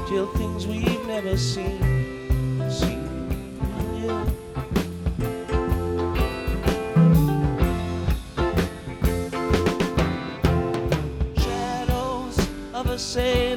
till things we've never seen. Yeah. Shadows of a sail